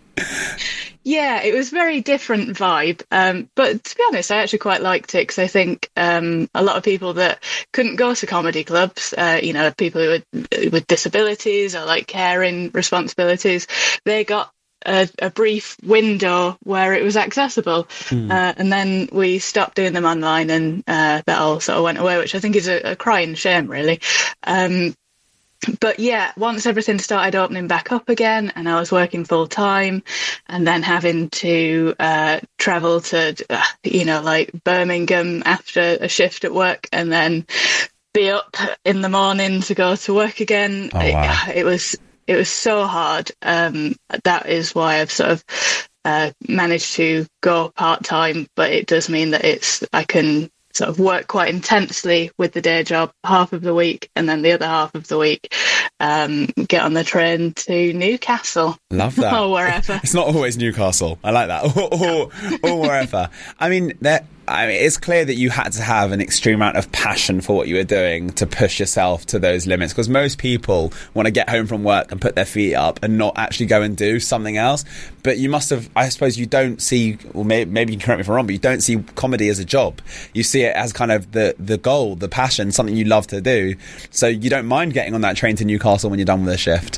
yeah, it was a very different vibe. Um, but to be honest, I actually quite liked it because I think um, a lot of people that couldn't go to comedy clubs, uh, you know, people who had, with disabilities or like caring responsibilities, they got a, a brief window where it was accessible.
Mm.
Uh, and then we stopped doing them online, and uh, that all sort of went away, which I think is a, a crying shame, really. Um, But yeah, once everything started opening back up again and I was working full time, and then having to uh, travel to, uh, you know, like Birmingham after a shift at work, and then be up in the morning to go to work again.
Oh, wow.
it, it was it was so hard. Um, that is why I've sort of uh, managed to go part time, but it does mean that it's I can sort of work quite intensely with the day job half of the week, and then the other half of the week um, get on the train to Newcastle.
Love that.
Or wherever.
It's not always Newcastle. I like that. or, or, or wherever. I mean, there, I mean, it's clear that you had to have an extreme amount of passion for what you were doing to push yourself to those limits, because most people want to get home from work and put their feet up and not actually go and do something else. But you must have, I suppose you don't see, or maybe, maybe you can correct me if I'm wrong, but you don't see comedy as a job. You see it as kind of the, the goal, the passion, something you love to do. So you don't mind getting on that train to Newcastle when you're done with a shift.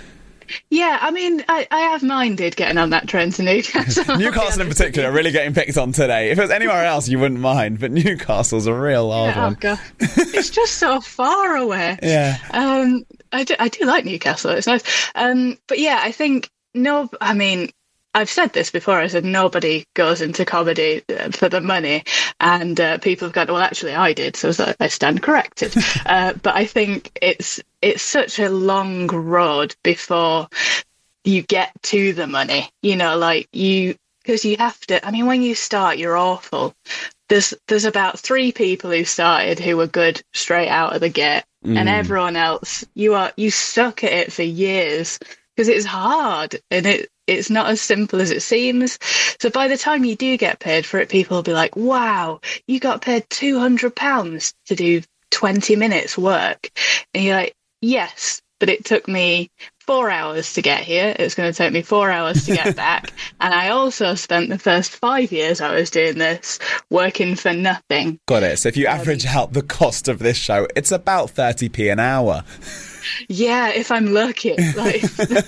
Yeah, I mean, I, I have minded getting on that train to Newcastle.
Newcastle in particular, really getting picked on today. If it was anywhere else, you wouldn't mind, but Newcastle's a real hard
yeah,
one.
Oh God. It's just so far away.
Yeah.
Um, I do, I do like Newcastle. It's nice. Um, but yeah, I think no. I mean, I've said this before. I said nobody goes into comedy uh, for the money, and uh, people have gone, well, actually, I did, so I I stand corrected. uh, but I think it's it's such a long road before you get to the money. You know, like you because you have to. I mean, when you start, you're awful. There's there's about three people who started who were good straight out of the gate, mm. and everyone else, you are you suck at it for years because it's hard and it. It's not as simple as it seems. So by the time you do get paid for it, people will be like, wow, you got paid two hundred pounds to do twenty minutes work. And you're like, yes, but it took me four hours to get here. It's going to take me four hours to get back. And I also spent the first five years I was doing this working for nothing.
Got it. So if you average um, out the cost of this show, it's about thirty p an hour.
Yeah, if I'm lucky. Like,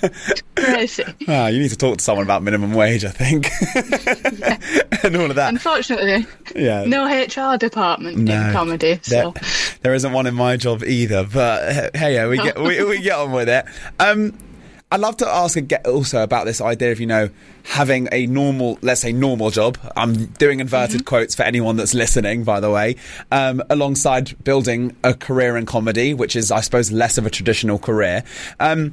crazy.
Ah, you need to talk to someone about minimum wage, I think. Yeah. And all of that.
Unfortunately, yeah. No H R department no. in comedy. So.
There, there isn't one in my job either, but hey, yeah, we get we, we get on with it. Um, I'd love to ask also about this idea of, you know, having a normal, let's say normal job. I'm doing inverted mm-hmm. quotes for anyone that's listening, by the way, um, alongside building a career in comedy, which is, I suppose, less of a traditional career. Um,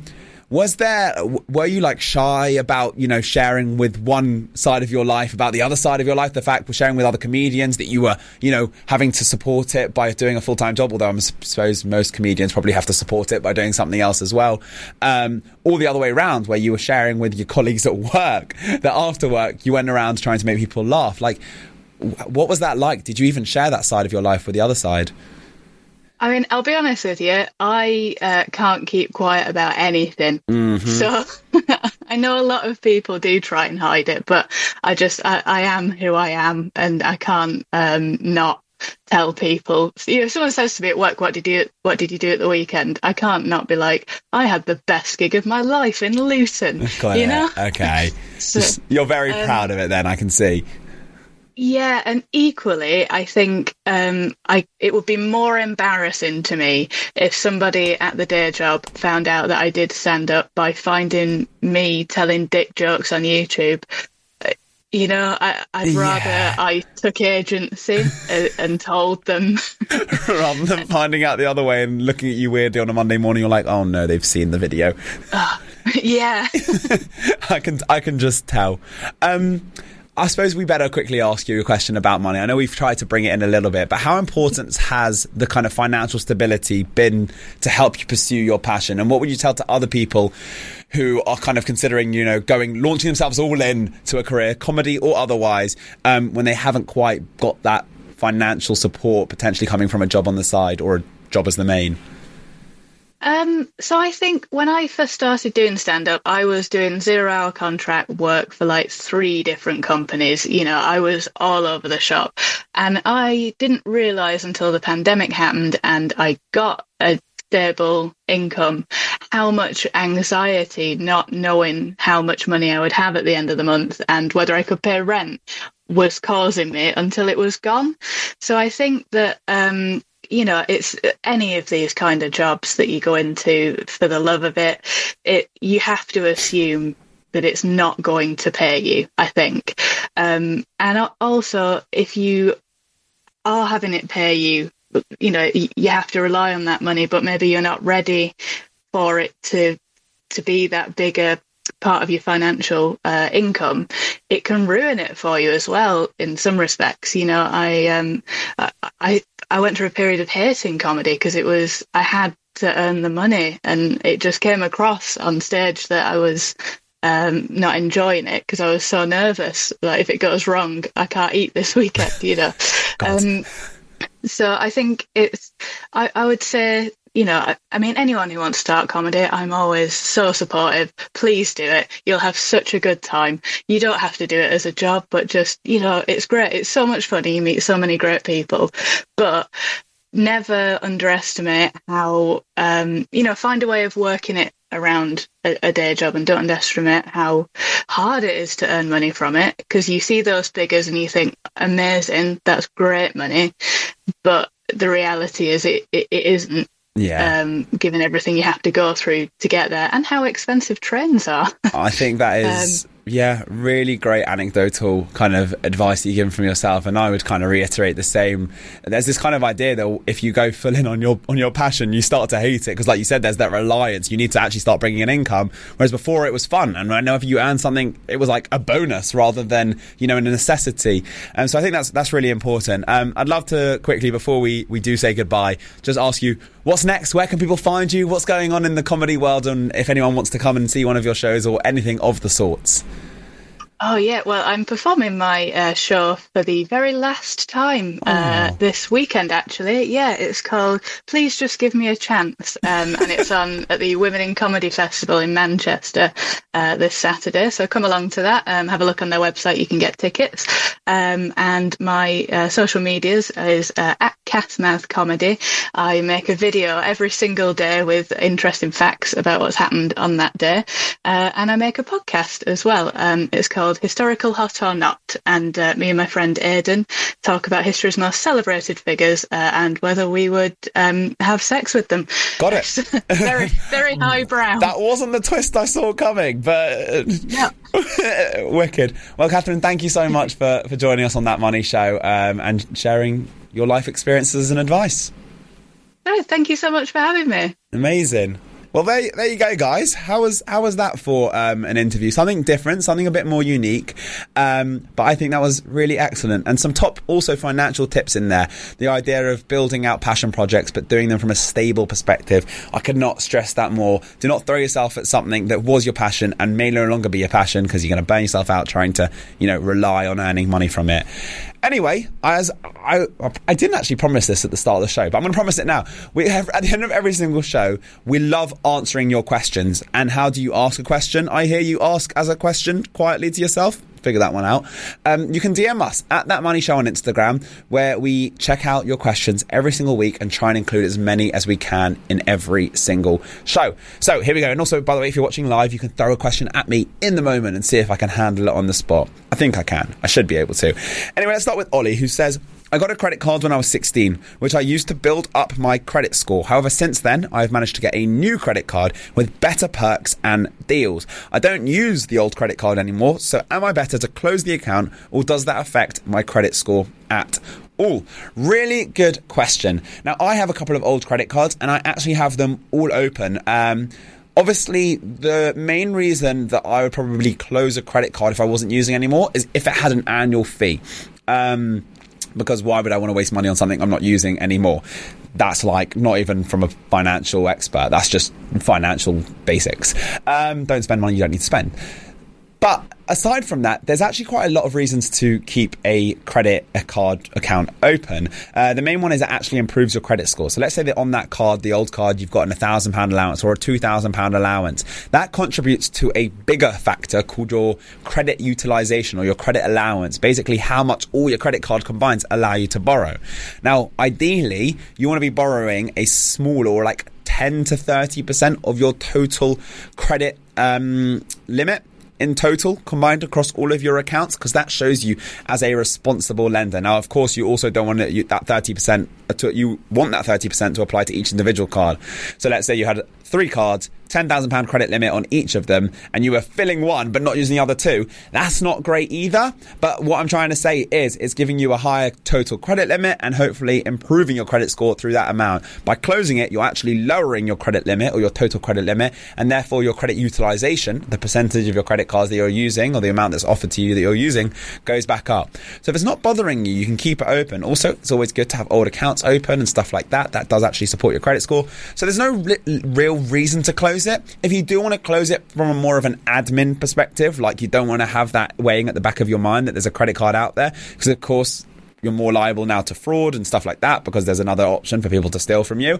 Was there, were you like shy about, you know, sharing with one side of your life, about the other side of your life, the fact of sharing with other comedians that you were, you know, having to support it by doing a full-time job, although I suppose most comedians probably have to support it by doing something else as well. Um, or the other way around, where you were sharing with your colleagues at work, that after work you went around trying to make people laugh. Like, what was that like? Did you even share that side of your life with the other side?
I mean, I'll be honest with you, I uh, can't keep quiet about anything. Mm-hmm. So I know a lot of people do try and hide it, but I just, I, I am who I am, and I can't um, not tell people. You know, if someone says to me at work, what did you, what did you do at the weekend? I can't not be like, I had the best gig of my life in Luton.
Got
you
it.
know?
Okay.
So,
you're very
um,
proud of it then, I can see.
Yeah, and equally, I think um, I it would be more embarrassing to me if somebody at the day job found out that I did stand up by finding me telling dick jokes on YouTube. Uh, You know, I, I'd
Yeah.
rather I took agency and, and told them.
Rather than finding out the other way and looking at you weirdly on a Monday morning, you're like, oh no, they've seen the video.
Uh, yeah.
I can I can just tell. Um, I suppose we better quickly ask you a question about money. I know we've tried to bring it in a little bit, but how important has the kind of financial stability been to help you pursue your passion? And what would you tell to other people who are kind of considering, you know, going, launching themselves all in to a career, comedy or otherwise, um, when they haven't quite got that financial support potentially coming from a job on the side or a job as the main?
Um, so I think when I first started doing stand-up, I was doing zero-hour contract work for like three different companies. You know, I was all over the shop. And I didn't realise until the pandemic happened and I got a stable income, how much anxiety not knowing how much money I would have at the end of the month and whether I could pay rent was causing me until it was gone. So I think that... Um, you know, it's any of these kind of jobs that you go into for the love of it, it you have to assume that it's not going to pay you, I think. Um, and also, if you are having it pay you, you know, you have to rely on that money, but maybe you're not ready for it to to be that bigger part of your financial uh, income, it can ruin it for you as well in some respects. You know, I um I I went through a period of hating comedy because it was I had to earn the money, and it just came across on stage that I was um not enjoying it because I was so nervous. Like, if it goes wrong, I can't eat this weekend, you know. um so I think it's I, I would say, you know, I, I mean, anyone who wants to start comedy, I'm always so supportive. Please do it. You'll have such a good time. You don't have to do it as a job, but just, you know, it's great. It's so much fun. You meet so many great people. But never underestimate how, um, you know, find a way of working it around a, a day job, and don't underestimate how hard it is to earn money from it, because you see those figures and you think, amazing, that's great money. But the reality is it, it, it isn't.
Yeah.
Um, given everything you have to go through to get there, and how expensive trains are.
I think that is, um, yeah, really great anecdotal kind of advice that you give from yourself, and I would kind of reiterate the same. There's this kind of idea that if you go full in on your on your passion, you start to hate it, because like you said, there's that reliance. You need to actually start bringing in income, whereas before it was fun, and I know if you earn something, it was like a bonus rather than, you know, a necessity. And um, so I think that's that's really important. Um, I'd love to quickly, before we, we do say goodbye, just ask you, what's next? Where can people find you? What's going on in the comedy world? And if anyone wants to come and see one of your shows or anything of the sorts.
Oh, yeah. Well, I'm performing my uh, show for the very last time uh, oh. this weekend, actually. Yeah, it's called Please Just Give Me a Chance. Um, and it's on at the Women in Comedy Festival in Manchester uh, this Saturday. So come along to that. Um, have a look on their website. You can get tickets. Um, and my uh, social medias is uh, at Catmouth Comedy. I make a video every single day with interesting facts about what's happened on that day. Uh, and I make a podcast as well. Um, it's called Historical Hot or Not, and uh, me and my friend Aidan talk about history's most celebrated figures uh, and whether we would um, have sex with them.
Got it.
very, very highbrow.
That wasn't the twist I saw coming, but
yeah.
Wicked. Well, Catherine, thank you so much for, for joining us on That Money Show um, and sharing your life experiences and advice.
Oh, thank you so much for having me.
Amazing. Well, there, there you go, guys. How was how was that for um, an interview? Something different, something a bit more unique. Um, but I think that was really excellent. And some top also financial tips in there. The idea of building out passion projects, but doing them from a stable perspective. I could not stress that more. Do not throw yourself at something that was your passion and may no longer be your passion, because you're going to burn yourself out trying to, you know, rely on earning money from it. Anyway, as I, I didn't actually promise this at the start of the show, but I'm going to promise it now. We have, at the end of every single show, we love answering your questions. And how do you ask a question? I hear you ask as a question quietly to yourself. Figure that one out. Um, you can D M us at That Money Show on Instagram, where we check out your questions every single week and try and include as many as we can in every single show. So here we go. And also, by the way, if you're watching live, you can throw a question at me in the moment and see if I can handle it on the spot. I think I can. I should be able to. Anyway, let's start with Ollie, who says, I got a credit card when I was sixteen, which I used to build up my credit score. However, since then, I've managed to get a new credit card with better perks and deals. I don't use the old credit card anymore, so am I better to close the account, or does that affect my credit score at all? Really good question. Now, I have a couple of old credit cards, and I actually have them all open. Um... Obviously, the main reason that I would probably close a credit card if I wasn't using anymore is if it had an annual fee. Um... Because why would I want to waste money on something I'm not using anymore? That's like not even from a financial expert. That's just financial basics. Um, don't spend money you don't need to spend. But aside from that, there's actually quite a lot of reasons to keep a credit a card account open. Uh, the main one is it actually improves your credit score. So let's say that on that card, the old card, you've got an one thousand pounds allowance or a two thousand pounds allowance. That contributes to a bigger factor called your credit utilization or your credit allowance. Basically, how much all your credit card combines allow you to borrow. Now, ideally, you want to be borrowing a small or like ten to thirty percent of your total credit um, limit in total combined across all of your accounts, because that shows you as a responsible lender. Now, of course, you also don't want it, you, that thirty percent to, you want that thirty percent to apply to each individual card. So let's say you had three cards, ten thousand pounds credit limit on each of them, and you were filling one but not using the other two. That's not great either. But what I'm trying to say is it's giving you a higher total credit limit and hopefully improving your credit score through that amount. By closing it, you're actually lowering your credit limit or your total credit limit, and therefore your credit utilization, the percentage of your credit cards that you're using or the amount that's offered to you that you're using, goes back up. So if it's not bothering you, you can keep it open. Also, it's always good to have old accounts open and stuff like that. That does actually support your credit score. So there's no li- real reason to close it. If you do want to close it from a more of an admin perspective, like you don't want to have that weighing at the back of your mind that there's a credit card out there, because of course you're more liable now to fraud and stuff like that because there's another option for people to steal from you.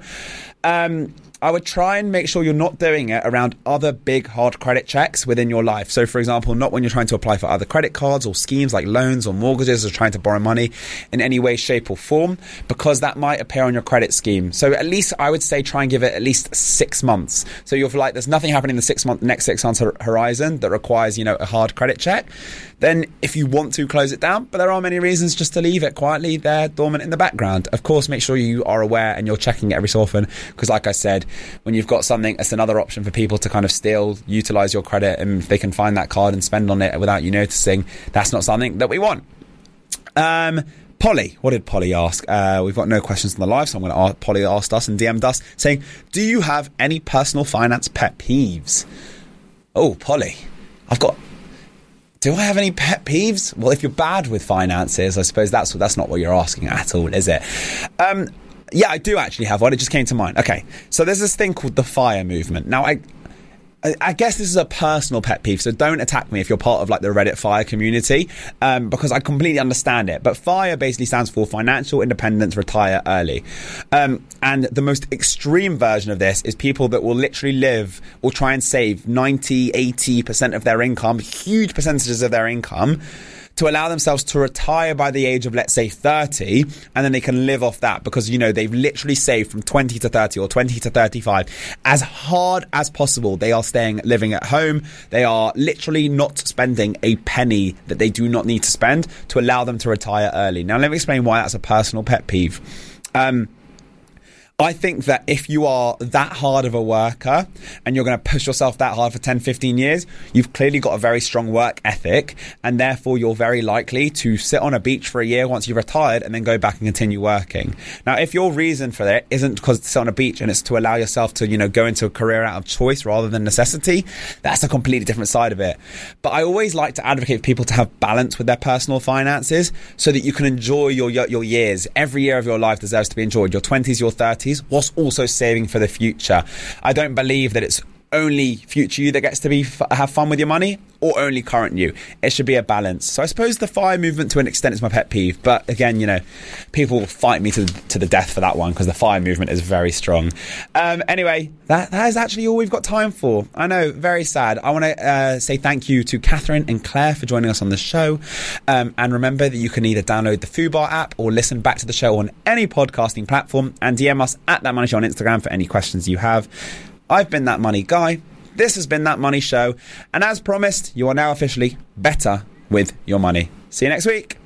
Um, I would try and make sure you're not doing it around other big hard credit checks within your life. So, for example, not when you're trying to apply for other credit cards or schemes like loans or mortgages or trying to borrow money in any way, shape or form, because that might appear on your credit scheme. So at least I would say try and give it at least six months. So you're like, there's nothing happening in the six month, next six months horizon that requires, you know, a hard credit check. Then if you want to close it down, but there are many reasons just to leave it quietly there dormant in the background. Of course, make sure you are aware and you're checking it every so often, because like I said, when you've got something, it's another option for people to kind of steal, utilize your credit, and if they can find that card and spend on it without you noticing, that's not something that we want. Um, Polly, what did Polly ask? Uh, we've got no questions on the live, so I'm going to ask, Polly asked us and D M'd us saying, do you have any personal finance pet peeves? Oh, Polly, I've got... Do I have any pet peeves? Well, if you're bad with finances, I suppose that's that's not what you're asking at all, is it? Um, yeah, I do actually have one. It just came to mind. Okay, so there's this thing called the FIRE movement. Now, I... I guess this is a personal pet peeve, so don't attack me if you're part of like the Reddit FIRE community, um, because I completely understand it. But FIRE basically stands for Financial Independence Retire Early. Um, and the most extreme version of this is people that will literally live or try and save ninety, eighty percent of their income, huge percentages of their income, to allow themselves to retire by the age of, let's say, thirty, and then they can live off that because, you know, they've literally saved from twenty to thirty or twenty to thirty-five as hard as possible. They are staying, living at home. They are literally not spending a penny that they do not need to spend to allow them to retire early. Now, let me explain why that's a personal pet peeve. Um, I think that if you are that hard of a worker and you're going to push yourself that hard for ten, fifteen years, you've clearly got a very strong work ethic, and therefore you're very likely to sit on a beach for a year once you've retired and then go back and continue working. Now, if your reason for that isn't because to sit on a beach and it's to allow yourself to, you know, go into a career out of choice rather than necessity, that's a completely different side of it. But I always like to advocate for people to have balance with their personal finances so that you can enjoy your your years. Every year of your life deserves to be enjoyed. Your twenties, your thirties, whilst also saving for the future. I don't believe that it's only future you that gets to be f- have fun with your money, or only current you. It should be a balance. So I suppose the FIRE movement to an extent is my pet peeve, but again, you know, people will fight me to, to the death for that one because the FIRE movement is very strong. Um, anyway, that, that is actually all we've got time for. I know, very sad. I want to uh, say thank you to Catherine and Claire for joining us on the show. Um, and remember that you can either download the Fubar app or listen back to the show on any podcasting platform, and D M us at That Money Show on Instagram for any questions you have. I've been That Money Guy. This has been That Money Show. And as promised, you are now officially better with your money. See you next week.